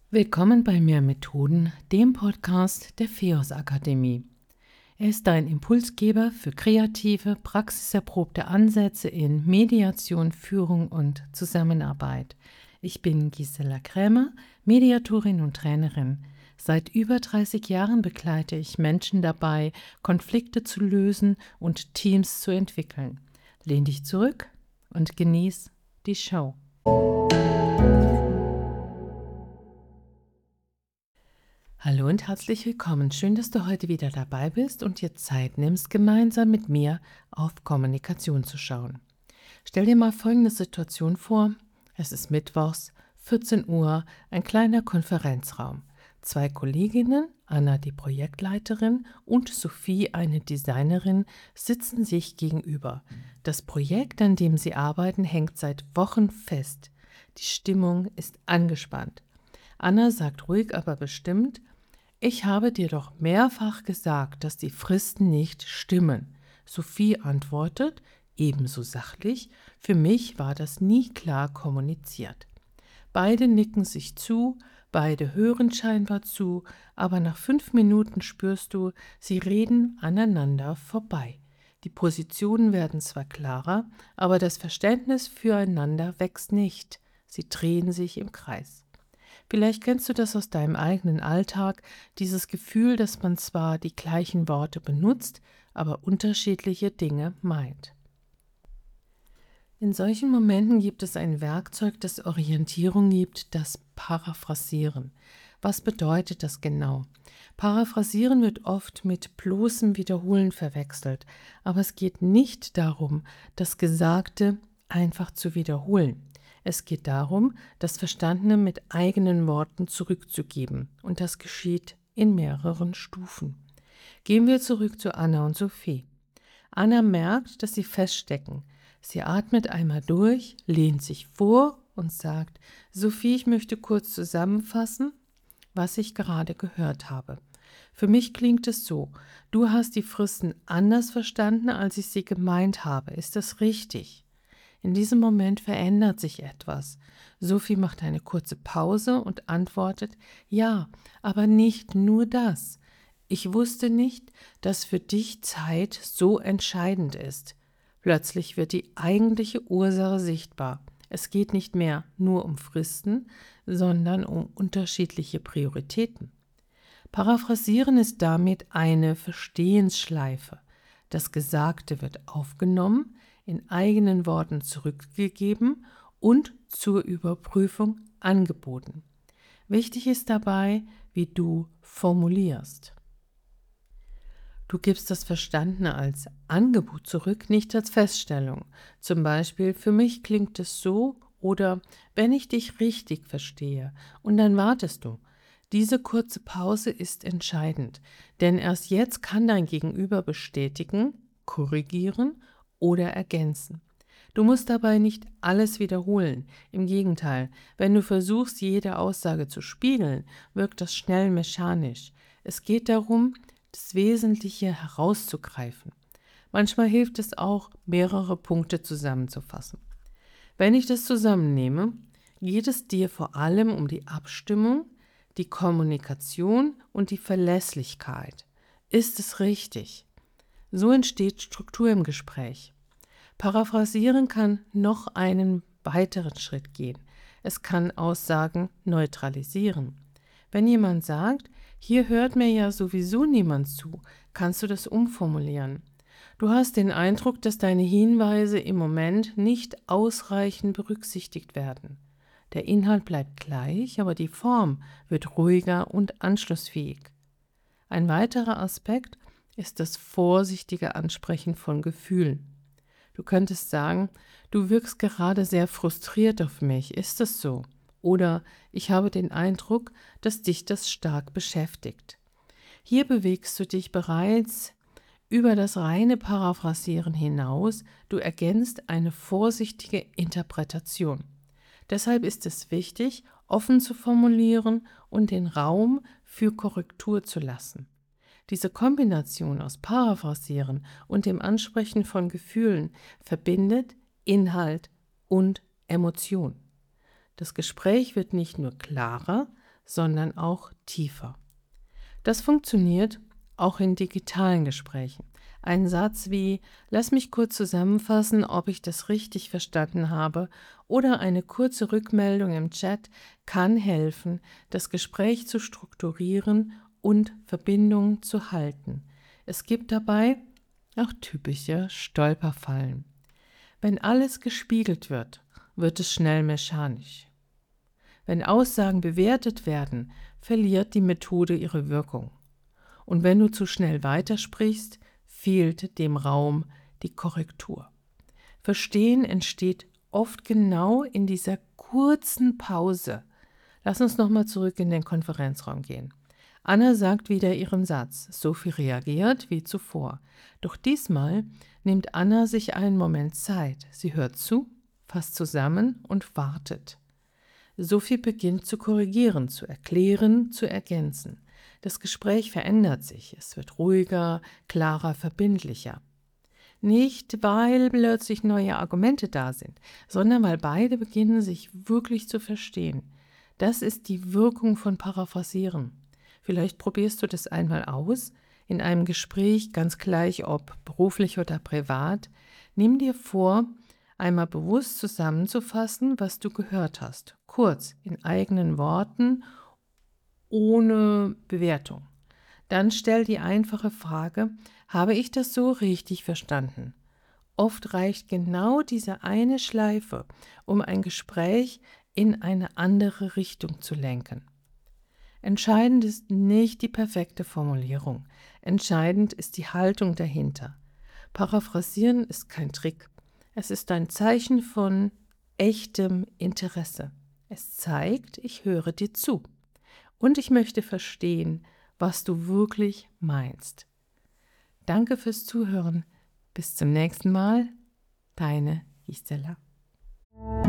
Willkommen bei Mehr Methoden, dem Podcast der FEOS Akademie. Er ist dein Impulsgeber für kreative, praxiserprobte Ansätze in Mediation, Führung und Zusammenarbeit. Ich bin Gisela Krämer, Mediatorin und Trainerin. Seit über 30 Jahren begleite ich Menschen dabei, Konflikte zu lösen und Teams zu entwickeln. Lehn dich zurück und genieß die Show. Hallo und herzlich willkommen. Schön, dass du heute wieder dabei bist und dir Zeit nimmst, gemeinsam mit mir auf Kommunikation zu schauen. Stell dir mal folgende Situation vor. Es ist mittwochs, 14 Uhr, ein kleiner Konferenzraum. 2 Kolleginnen, Anna die Projektleiterin und Sophie eine Designerin, sitzen sich gegenüber. Das Projekt, an dem sie arbeiten, hängt seit Wochen fest. Die Stimmung ist angespannt. Anna sagt ruhig, aber bestimmt: Ich habe dir doch mehrfach gesagt, dass die Fristen nicht stimmen. Sophie antwortet, ebenso sachlich: Für mich war das nie klar kommuniziert. Beide nicken sich zu, beide hören scheinbar zu, aber nach 5 Minuten spürst du, sie reden aneinander vorbei. Die Positionen werden zwar klarer, aber das Verständnis füreinander wächst nicht. Sie drehen sich im Kreis. Vielleicht kennst du das aus deinem eigenen Alltag, dieses Gefühl, dass man zwar die gleichen Worte benutzt, aber unterschiedliche Dinge meint. In solchen Momenten gibt es ein Werkzeug, das Orientierung gibt, das Paraphrasieren. Was bedeutet das genau? Paraphrasieren wird oft mit bloßem Wiederholen verwechselt, aber es geht nicht darum, das Gesagte einfach zu wiederholen. Es geht darum, das Verstandene mit eigenen Worten zurückzugeben, und das geschieht in mehreren Stufen. Gehen wir zurück zu Anna und Sophie. Anna merkt, dass sie feststecken. Sie atmet einmal durch, lehnt sich vor und sagt: Sophie, ich möchte kurz zusammenfassen, was ich gerade gehört habe. Für mich klingt es so: Du hast die Fristen anders verstanden, als ich sie gemeint habe. Ist das richtig? In diesem Moment verändert sich etwas. Sophie macht eine kurze Pause und antwortet: Ja, aber nicht nur das. Ich wusste nicht, dass für dich Zeit so entscheidend ist. Plötzlich wird die eigentliche Ursache sichtbar. Es geht nicht mehr nur um Fristen, sondern um unterschiedliche Prioritäten. Paraphrasieren ist damit eine Verstehensschleife. Das Gesagte wird aufgenommen, in eigenen Worten zurückgegeben und zur Überprüfung angeboten. Wichtig ist dabei, wie du formulierst. Du gibst das Verstandene als Angebot zurück, nicht als Feststellung. Zum Beispiel: Für mich klingt es so, oder wenn ich dich richtig verstehe. Und dann wartest du. Diese kurze Pause ist entscheidend, denn erst jetzt kann dein Gegenüber bestätigen, korrigieren oder ergänzen. Du musst dabei nicht alles wiederholen. Im Gegenteil, wenn du versuchst, jede Aussage zu spiegeln, wirkt das schnell mechanisch. Es geht darum, das Wesentliche herauszugreifen. Manchmal hilft es auch, mehrere Punkte zusammenzufassen. Wenn ich das zusammennehme, geht es dir vor allem um die Abstimmung, die Kommunikation und die Verlässlichkeit. Ist es richtig? So entsteht Struktur im Gespräch. Paraphrasieren kann noch einen weiteren Schritt gehen. Es kann Aussagen neutralisieren. Wenn jemand sagt: Hier hört mir ja sowieso niemand zu, kannst du das umformulieren. Du hast den Eindruck, dass deine Hinweise im Moment nicht ausreichend berücksichtigt werden. Der Inhalt bleibt gleich, aber die Form wird ruhiger und anschlussfähig. Ein weiterer Aspekt ist das vorsichtige Ansprechen von Gefühlen. Du könntest sagen: Du wirkst gerade sehr frustriert auf mich, ist es so? Oder: Ich habe den Eindruck, dass dich das stark beschäftigt. Hier bewegst du dich bereits über das reine Paraphrasieren hinaus, du ergänzt eine vorsichtige Interpretation. Deshalb ist es wichtig, offen zu formulieren und den Raum für Korrektur zu lassen. Diese Kombination aus Paraphrasieren und dem Ansprechen von Gefühlen verbindet Inhalt und Emotion. Das Gespräch wird nicht nur klarer, sondern auch tiefer. Das funktioniert auch in digitalen Gesprächen. Ein Satz wie „Lass mich kurz zusammenfassen, ob ich das richtig verstanden habe" oder eine kurze Rückmeldung im Chat kann helfen, das Gespräch zu strukturieren und Verbindungen zu halten. Es gibt dabei auch typische Stolperfallen. Wenn alles gespiegelt wird, wird es schnell mechanisch. Wenn Aussagen bewertet werden, verliert die Methode ihre Wirkung. Und wenn du zu schnell weitersprichst, fehlt dem Raum die Korrektur. Verstehen entsteht oft genau in dieser kurzen Pause. Lass uns nochmal zurück in den Konferenzraum gehen. Anna sagt wieder ihren Satz. Sophie reagiert wie zuvor. Doch diesmal nimmt Anna sich einen Moment Zeit. Sie hört zu, fasst zusammen und wartet. Sophie beginnt zu korrigieren, zu erklären, zu ergänzen. Das Gespräch verändert sich. Es wird ruhiger, klarer, verbindlicher. Nicht, weil plötzlich neue Argumente da sind, sondern weil beide beginnen, sich wirklich zu verstehen. Das ist die Wirkung von Paraphrasieren. Vielleicht probierst du das einmal aus, in einem Gespräch, ganz gleich ob beruflich oder privat. Nimm dir vor, einmal bewusst zusammenzufassen, was du gehört hast. Kurz, in eigenen Worten, ohne Bewertung. Dann stell die einfache Frage: Habe ich das so richtig verstanden? Oft reicht genau diese eine Schleife, um ein Gespräch in eine andere Richtung zu lenken. Entscheidend ist nicht die perfekte Formulierung. Entscheidend ist die Haltung dahinter. Paraphrasieren ist kein Trick. Es ist ein Zeichen von echtem Interesse. Es zeigt, ich höre dir zu und ich möchte verstehen, was du wirklich meinst. Danke fürs Zuhören. Bis zum nächsten Mal. Deine Gisela.